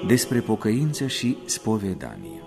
despre pocăință și spovedanie.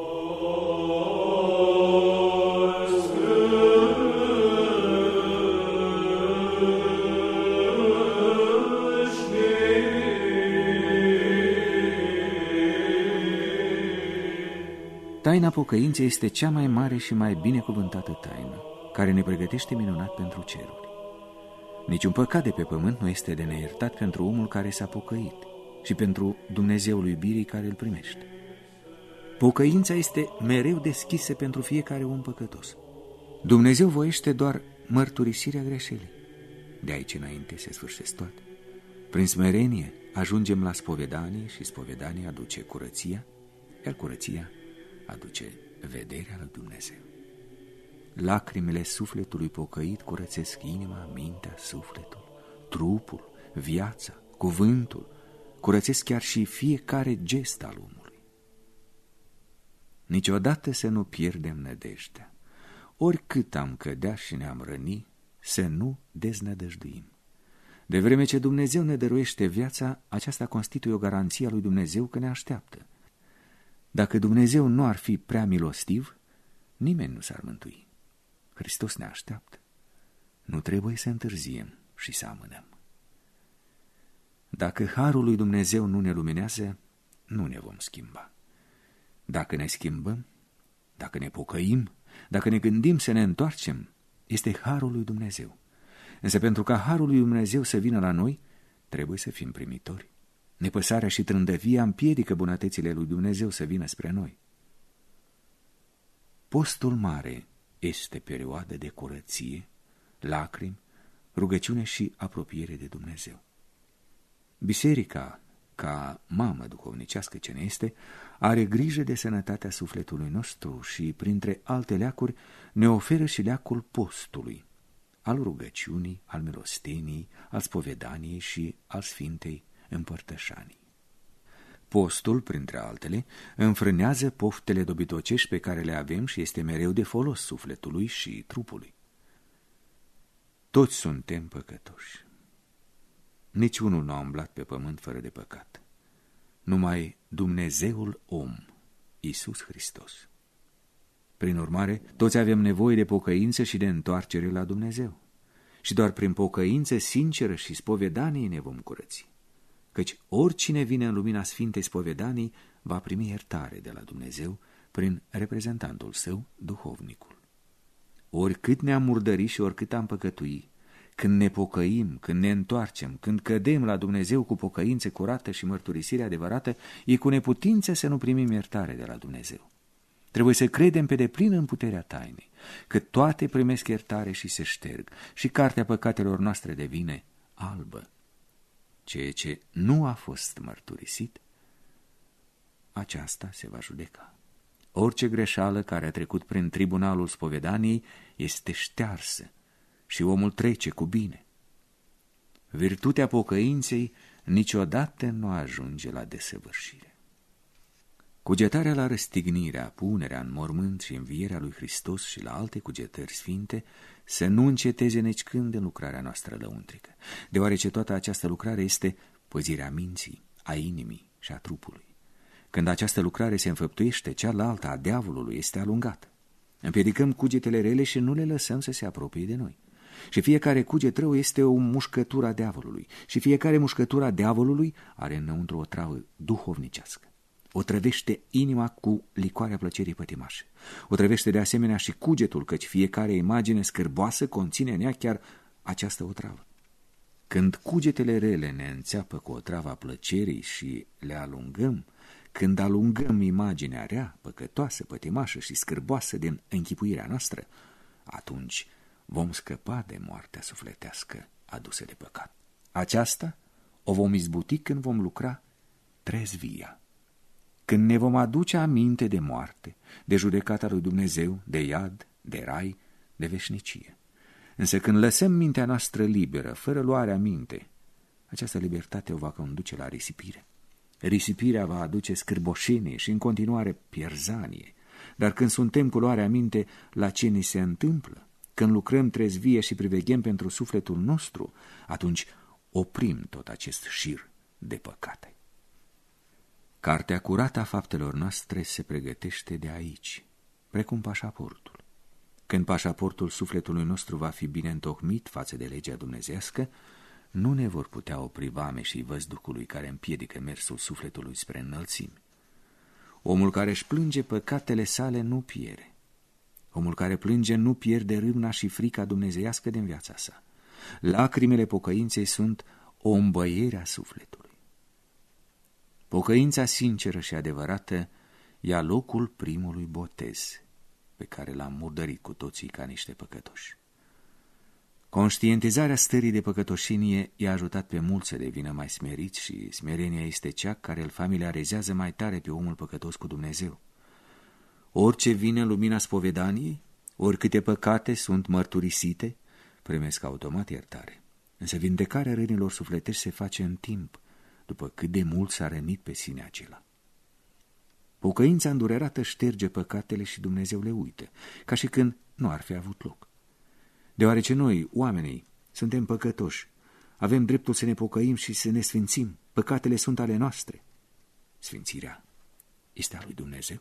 Taina pocăinței este cea mai mare și mai binecuvântată taină, care ne pregătește minunat pentru ceruri. Niciun păcat de pe pământ nu este de neiertat pentru omul care s-a pocăit și pentru Dumnezeul iubirii care îl primește. Pocăința este mereu deschisă pentru fiecare om păcătos. Dumnezeu voiește doar mărturisirea greșelii. De aici înainte se sfârșesc toate. Prin smerenie ajungem la spovedanie și spovedania aduce curăția, iar curăția aduce vederea lui Dumnezeu. Lacrimile sufletului pocăit curățesc inima, mintea, sufletul, trupul, viața, cuvântul, curățesc chiar și fiecare gest al omului. Niciodată să nu pierdem nădejdea. Oricât am cădea și ne-am răni, să nu deznădăjduim. De vreme ce Dumnezeu ne dăruiește viața, aceasta constituie o garanție a lui Dumnezeu că ne așteaptă. Dacă Dumnezeu nu ar fi prea milostiv, nimeni nu s-ar mântui. Hristos ne așteaptă. Nu trebuie să întârziem și să amânăm. Dacă harul lui Dumnezeu nu ne luminează, nu ne vom schimba. Dacă ne schimbăm, dacă ne pocăim, dacă ne gândim să ne întoarcem, este harul lui Dumnezeu. Însă pentru ca harul lui Dumnezeu să vină la noi, trebuie să fim primitori. Nepăsarea și trândăvia împiedică bunătățile lui Dumnezeu să vină spre noi. Postul mare este perioadă de curăție, lacrimi, rugăciune și apropiere de Dumnezeu. Biserica, ca mamă duhovnicească ce ne este, are grijă de sănătatea sufletului nostru și, printre alte leacuri, ne oferă și leacul postului, al rugăciunii, al milostenii, al spovedaniei și al Sfintei Împărtășanii. Postul, printre altele, înfrânează poftele dobitocești pe care le avem și este mereu de folos sufletului și trupului. Toți suntem păcătoși. Niciunul nu a umblat pe pământ fără de păcat. Numai Dumnezeul om, Iisus Hristos. Prin urmare, toți avem nevoie de pocăință și de întoarcere la Dumnezeu. Și doar prin pocăință sinceră și spovedanie ne vom curăți. Căci oricine vine în lumina Sfintei Spovedanii va primi iertare de la Dumnezeu prin reprezentantul său, duhovnicul. Oricât ne-am murdărit și oricât am păcătui, când ne pocăim, când ne întoarcem, când cădem la Dumnezeu cu pocăință curată și mărturisire adevărată, e cu neputință să nu primim iertare de la Dumnezeu. Trebuie să credem pe deplin în puterea tainei, că toate primesc iertare și se șterg și cartea păcatelor noastre devine albă. Ceea ce nu a fost mărturisit, aceasta se va judeca. Orice greșeală care a trecut prin tribunalul spovedaniei este ștearsă și omul trece cu bine. Virtutea pocăinței niciodată nu ajunge la desăvârșire. Cugetarea la răstignirea, punerea în mormânt și învierea lui Hristos și la alte cugetări sfinte să nu înceteze nicicând în lucrarea noastră lăuntrică, deoarece toată această lucrare este păzirea minții, a inimii și a trupului. Când această lucrare se înfăptuiește, cealaltă a diavolului este alungată. Împiedicăm cugetele rele și nu le lăsăm să se apropie de noi. Și fiecare cuget rău este o mușcătură a diavolului și fiecare mușcătură a diavolului are înăuntru o travă duhovnicească. O trăvește inima cu licoarea plăcerii pătimașe. O trăvește de asemenea și cugetul, căci fiecare imagine scârboasă conține în ea chiar această otravă. Când cugetele rele ne înțeapă cu otrava plăcerii și le alungăm, când alungăm imaginea rea, păcătoasă, pătimașă și scârboasă din închipuirea noastră, atunci vom scăpa de moartea sufletească adusă de păcat. Aceasta o vom izbuti când vom lucra trezvia. Când ne vom aduce aminte de moarte, de judecata lui Dumnezeu, de iad, de rai, de veșnicie. Însă când lăsăm mintea noastră liberă, fără luarea minte, această libertate o va conduce la risipire. Risipirea va aduce scârboșenie și în continuare pierzanie. Dar când suntem cu luarea minte la ce ni se întâmplă, când lucrăm trezvie și priveghem pentru sufletul nostru, atunci oprim tot acest șir de păcate. Cartea curată a faptelor noastre se pregătește de aici, precum pașaportul. Când pașaportul sufletului nostru va fi bine întocmit față de legea dumnezească, nu ne vor putea opri vameșii văzducului care împiedică mersul sufletului spre înălțimi. Omul care își plânge păcatele sale nu pierde. Omul care plânge nu pierde râvna și frica dumnezeiască din viața sa. Lacrimile pocăinței sunt o îmbăiere a sufletului. Pocăința sinceră și adevărată ia locul primului botez, pe care l-am murdărit cu toții ca niște păcătoși. Conștientizarea stării de păcătoșenie i-a ajutat pe mulți să devină mai smeriți și smerenia este cea care îl familiarizează mai tare pe omul păcătos cu Dumnezeu. Orice vine în lumina spovedaniei, oricâte păcate sunt mărturisite, primesc automat iertare. Însă vindecarea rănilor sufletești se face în timp, după cât de mult s-a rănit pe sine acela. Pocăința îndurerată șterge păcatele și Dumnezeu le uită, ca și când nu ar fi avut loc. Deoarece noi, oamenii, suntem păcătoși, avem dreptul să ne pocăim și să ne sfințim, păcatele sunt ale noastre. Sfințirea este a lui Dumnezeu.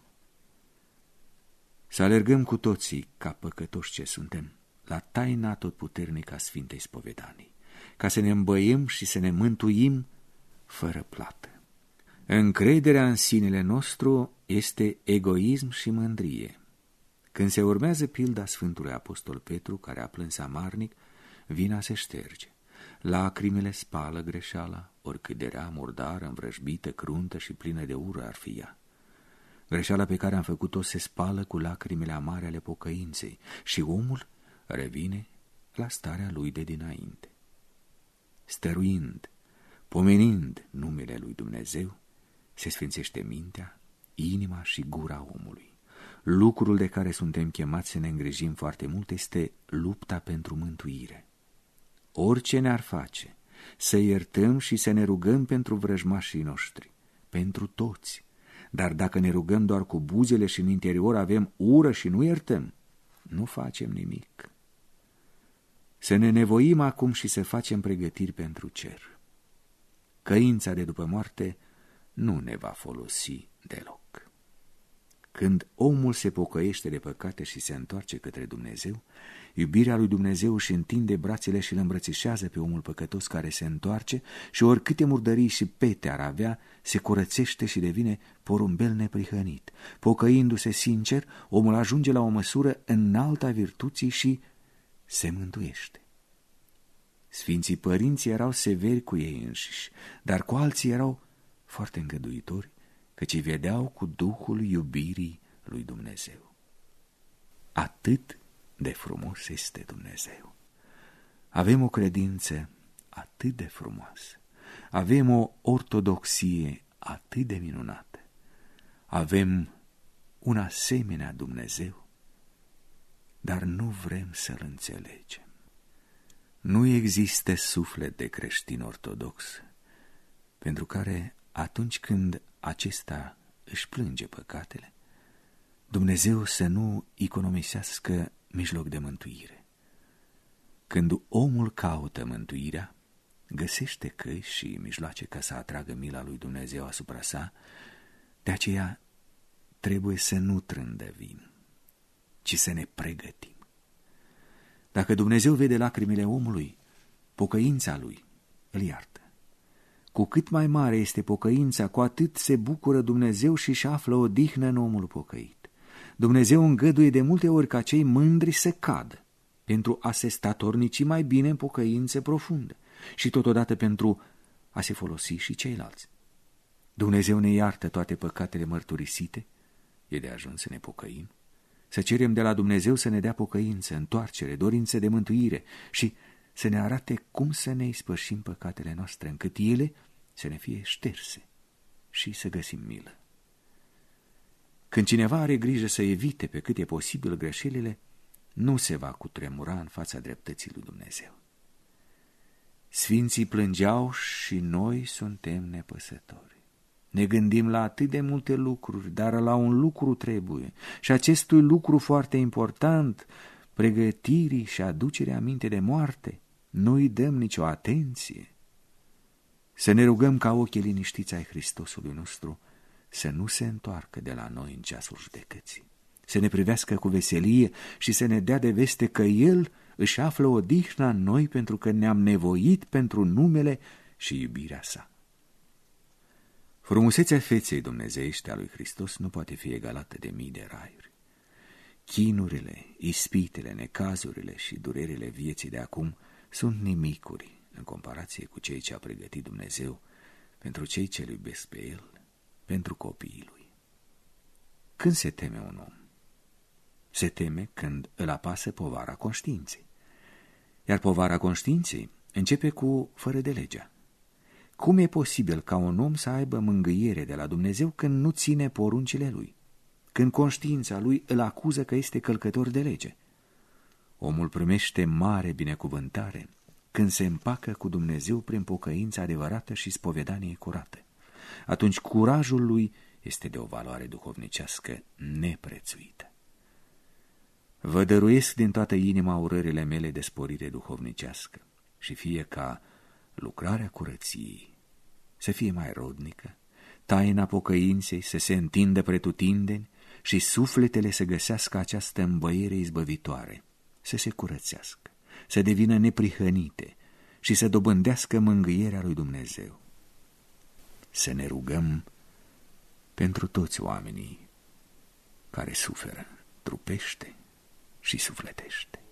Să alergăm cu toții, ca păcătoși ce suntem, la taina atotputernică a Sfintei Spovedanii, ca să ne îmbăiem și să ne mântuim fără plată. Încrederea în sinele nostru este egoism și mândrie. Când se urmează pilda Sfântului Apostol Petru, care a plâns amarnic, vina se șterge. Lacrimile spală greșeala, oricât de rea, murdară, învrăjbită, cruntă și plină de ură ar fi ea. Greșeala pe care am făcut-o se spală cu lacrimile amare ale pocăinței și omul revine la starea lui de dinainte. Stăruind, pomenind numele lui Dumnezeu, se sfințește mintea, inima și gura omului. Lucrul de care suntem chemați să ne îngrijim foarte mult este lupta pentru mântuire. Orice ne-ar face, să iertăm și să ne rugăm pentru vrăjmașii noștri, pentru toți. Dar dacă ne rugăm doar cu buzele și în interior avem ură și nu iertăm, nu facem nimic. Să ne nevoim acum și să facem pregătiri pentru cer. Căința de după moarte nu ne va folosi deloc. Când omul se pocăiește de păcate și se întoarce către Dumnezeu, iubirea lui Dumnezeu își întinde brațele și îl îmbrățișează pe omul păcătos care se întoarce și oricâte murdării și pete ar avea, se curățește și devine porumbel neprihănit. Pocăindu-se sincer, omul ajunge la o măsură înaltă a virtuții și se mântuiește. Sfinții părinți erau severi cu ei înșiși, dar cu alții erau foarte îngăduitori, căci îi vedeau cu duhul iubirii lui Dumnezeu. Atât de frumos este Dumnezeu. Avem o credință atât de frumoasă. Avem o ortodoxie atât de minunată. Avem un asemenea Dumnezeu, dar nu vrem să-L înțelegem. Nu există suflet de creștin ortodox pentru care atunci când acesta își plânge păcatele, Dumnezeu să nu economisească mijloc de mântuire. Când omul caută mântuirea, găsește căi și mijloace ca să atragă mila lui Dumnezeu asupra sa, de aceea trebuie să nu trândăvim, ci să ne pregătim. Dacă Dumnezeu vede lacrimile omului, pocăința lui îl iartă. Cu cât mai mare este pocăința, cu atât se bucură Dumnezeu și își află odihnă în omul pocăit. Dumnezeu îngăduie de multe ori ca cei mândri să cadă, pentru a se statornici mai bine în pocăință profundă și totodată pentru a se folosi și ceilalți. Dumnezeu ne iartă toate păcatele mărturisite, e de ajuns să ne pocăim, să cerem de la Dumnezeu să ne dea pocăință, întoarcere, dorință de mântuire și să ne arate cum să ne ispășim păcatele noastre, încât ele să ne fie șterse și să găsim milă. Când cineva are grijă să evite pe cât e posibil greșelile, nu se va cutremura în fața dreptății lui Dumnezeu. Sfinții plângeau și noi suntem nepăsători. Ne gândim la atât de multe lucruri, dar la un lucru trebuie, și acestui lucru foarte important, pregătirii și aducerea aminte de moarte, nu îi dăm nicio atenție. Să ne rugăm ca ochii liniștiți ai Hristosului nostru să nu se întoarcă de la noi în ceasul judecății, să ne privească cu veselie și să ne dea de veste că El își află odihna în noi pentru că ne-am nevoit pentru numele și iubirea sa. Frumusețea feței dumnezeiești a lui Hristos nu poate fi egalată de mii de raiuri. Chinurile, ispitele, necazurile și durerile vieții de acum sunt nimicuri în comparație cu cei ce a pregătit Dumnezeu pentru cei ce îl iubesc pe El, pentru copiii Lui. Când se teme un om? Se teme când îl apasă povara conștiinței. Iar povara conștiinței începe cu fără de legea. Cum e posibil ca un om să aibă mângâiere de la Dumnezeu când nu ține poruncile Lui? Când conștiința lui îl acuză că este călcător de lege? Omul primește mare binecuvântare când se împacă cu Dumnezeu prin pocăința adevărată și spovedanie curată. Atunci curajul lui este de o valoare duhovnicească neprețuită. Vă dăruiesc din toată inima urările mele de sporire duhovnicească și fie ca lucrarea curăției să fie mai rodnică, taina pocăinței să se întindă pretutindeni și sufletele să găsească această îmbăiere izbăvitoare, să se curățească, să devină neprihănite și să dobândească mângâierea lui Dumnezeu. Să ne rugăm pentru toți oamenii care suferă trupește și sufletește.